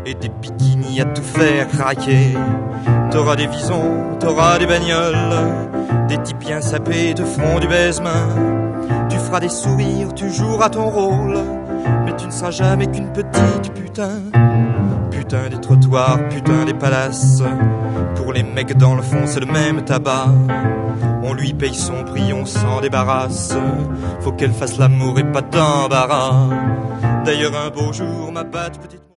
et des bikinis à tout faire craquer. T'auras des visons, t'auras des bagnoles, des types bien sapés te feront du baise-main. Tu feras des sourires, tu joueras ton rôle, mais tu ne seras jamais qu'une petite putain. Putain des trottoirs, putain des palaces. Pour les mecs dans le fond c'est le même tabac. On lui paye son prix, on s'en débarrasse. Faut qu'elle fasse l'amour et pas d'embarras. D'ailleurs un beau jour ma patte petite